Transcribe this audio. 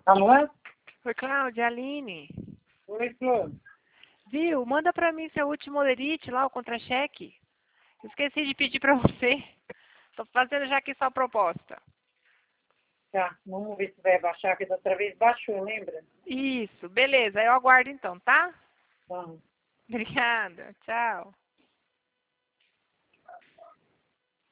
Alô? Oi, Cláudia, Aline. Oi, Flor. Viu? Manda pra mim seu último olerite lá, o contra-cheque. Esqueci de pedir pra você. Tô fazendo já aqui sua proposta. Tá, vamos ver se vai baixar, que da outra vez baixou, lembra? Isso, beleza. Eu aguardo então, tá? Vamos. Obrigada. Tchau.